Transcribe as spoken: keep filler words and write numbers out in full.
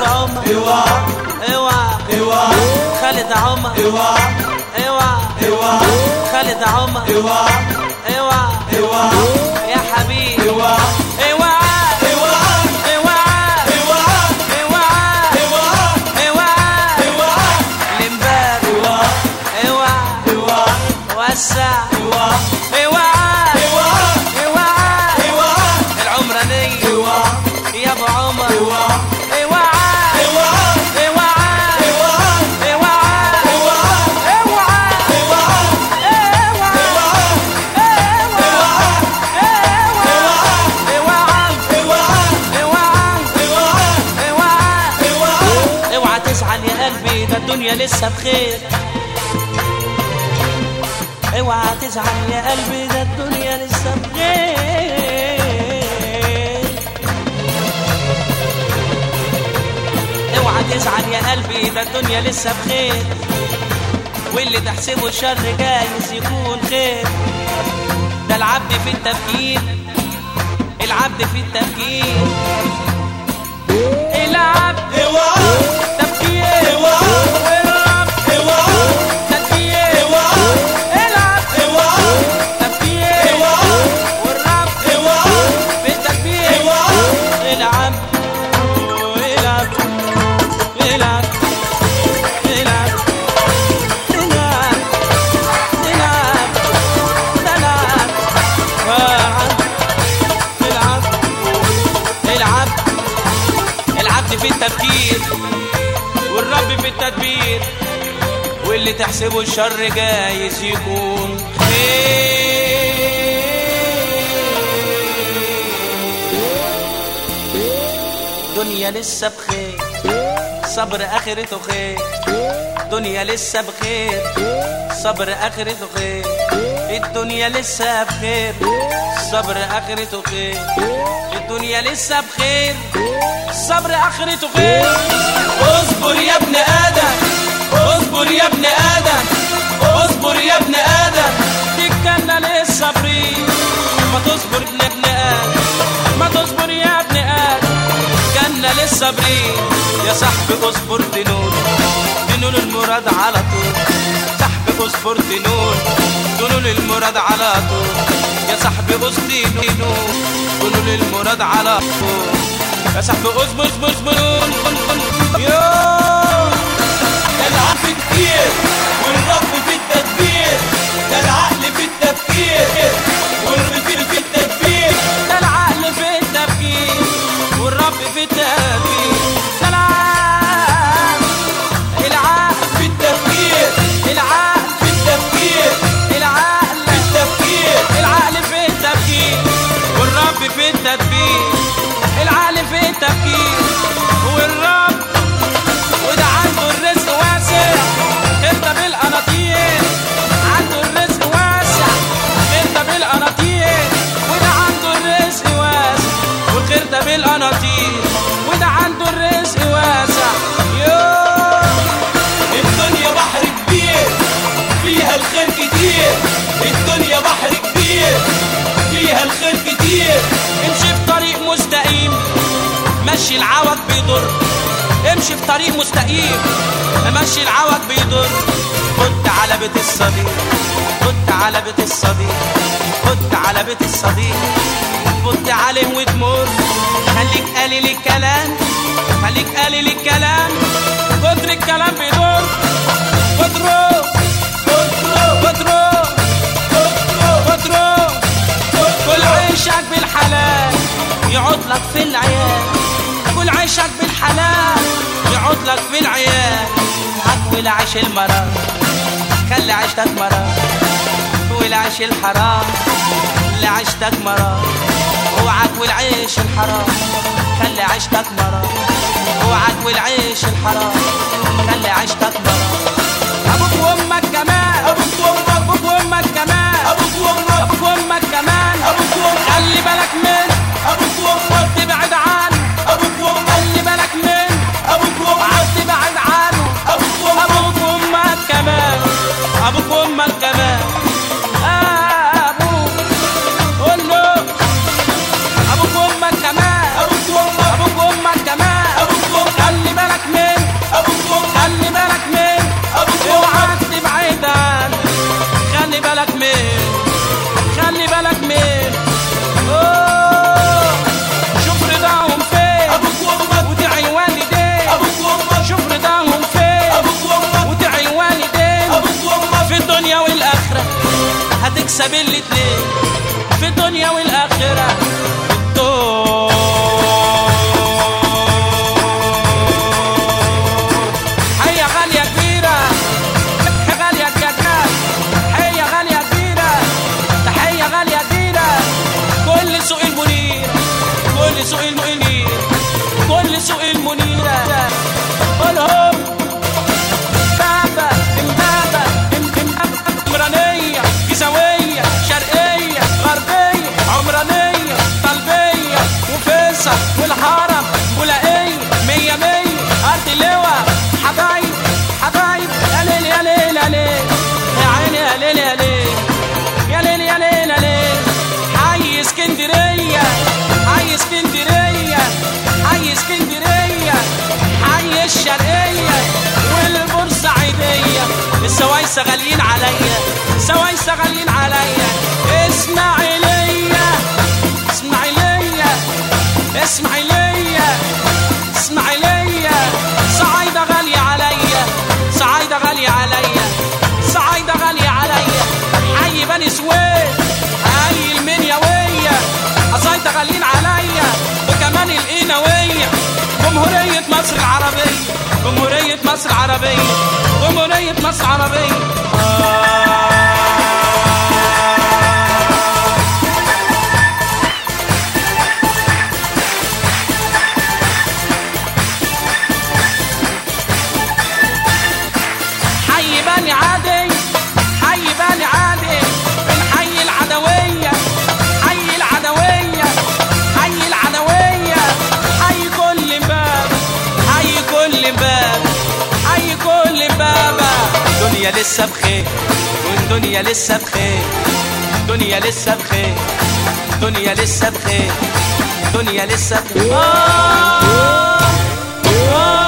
خالد عمر اوعى اوعى اوعى خالد عمر اوعى اوعى اوعى خالد عمر اوعى اوعى اوعى يا حبيبي اوعى اوعى اوعى اوعى اوعى اوعى اوعى اوعى اوعى الامبارح اوعى اوعى اوعى وسع اوعى اوعى اوعى اوعى اوعى العمرانية اوعى يا ابو عمر اوعى اوعى اوعى اوعى اوعى اوعى اوعى اوعى تزعل يا قلبي ده الدنيا لسه بخير اوعى تزعل يا قلبي ده الدنيا لسه بخير اوعى تزعل يا قلبي ده الدنيا لسه بخير واللي تحسبه الشر جايز يكون خير ده العبد في التفكير العبد في التفكير العبد اوعى تفكير اوعى والرب اوعى تفكير اوعى العب اوعى تفكير اوعى والرب اوعى في التفكير اوعى العب العب العب العب العب العب العب العب العب العبد في التفكير والرب في التدبير واللي تحسبه الشر جايز يكون خير دنيا لسه بخير صبر اخرته خير دنيا لسه بخير صبر اخرته خير الدنيا لسه بخير صبر اخرته خير الدنيا لسه بخير صبر اخرته خير اصبر يا ابن ادم اصبر يا ابن ادم اصبر يا ابن ادم دي الجنة للصابرين ما تصبر ابن ابن ادم ما تصبر يا ابن ادم جنة للصابرين يا صاحبي اصبر تنول تنول المراد على طول صاحبي اصبر تنول تنول المراد على طول يا صاحبي اصبر تنول تنول المراد على طول يا صاحبي اصبر اصبر اصبر يوه العقل كتير والرب في التدبير ده العقل في التفكير والرب في التدبير ده العقل في التفكير والرب في التدبير ده العقل العقل في التفكير العقل في التفكير العقل في التفكير العقل في التفكير والرب في التدبير العقل في التفكير والرب وده عنده الرزق واسع انت بالقناطير عنده الرزق واسع انت بالقناطير وده عنده الرزق واسع والخير ده بالقناطير وده عنده الرزق واسع يوه الدنيا بحر كبير فيها الخير كتير الدنيا بحر كبير فيها الخير كتير امشي في طريق مستقيم مشي العوج بيضر امشي في طريق مستقيم مشي العوج بيضر خد على بيت الصديق خد على بيت الصديق خد على بيت الصديق خد عليه وتمر خليك قليل الكلام خليك قليل الكلام كتر الكلام بيضر كتره كتره كتره كتره كل عيشك بالحلال يقعد لك في العيال كل عيشك بالحلال يقعد لك في العيال عك عيش المرار خلي عيشتك مرار والعيش الحرام اللي عيشتك مرار اوعك والعيش الحرام خلي عيشتك مرار اوعك والعيش الحرام خلي عيشتك مرار ابوك وامك كمان ابوك وامك ابوك وامك كمان ابوك وامك ابوك وامك كمان ابوك وامك خلي بالك من ابوك وامك تبعد عنه ابوك وامك خلي بالك من ابوك وامك تبعد عنه ابوك وامك ابوك وامك كمان ابوك وامك كمان ابوك قول له ابوك وامك كمان ابوك وامك ابوك وامك كمان ابوك وامك خلي حساب الاتنين في الدنيا والآخرة الدور. حية غالية كبيرة غالية جدا، حية غالية كبيرة، تحية غالية كبيرة. كل سوق المنير، كل سوق المنير، كل سوق المنيرة قولهم بابا امبابة عمرانية جيزاوية شرقية غربية عمرانية طلبية وفيصل والهرم بولاقية مية مية أرض اللواء حبايب حبايب يا ليل يا ليل يا ليل يا عيني يا ليل يا ليل يا ليل يا ليل يا ليل. حي اسكندرية حي اسكندرية حي اسكندرية حي الشرقية والبورسعيدية. السوايسة غاليين عليا السوايسة غاليين عليا. اسماعيلية اسماعيلية اسماعيلية اسماعيلية. صعايدة غالية عليا صعايدة غالية عليا صعايدة غالية عليا. حي بني سويف حي المنيوية قصايدة غاليين عليا وكمان القناوية. جمهورية مصر العربية جمهورية مصر العربية جمهورية مصر العربية. حي بني عادي حي بني عادي من حي العدوية حي العدوية حي العدوية. حي كل باب حي كل باب حي كل بابا. الدنيا لسه بخير والدنيا لسه بخير الدنيا لسه بخير الدنيا لسه بخير الدنيا لسه بخير. آه آه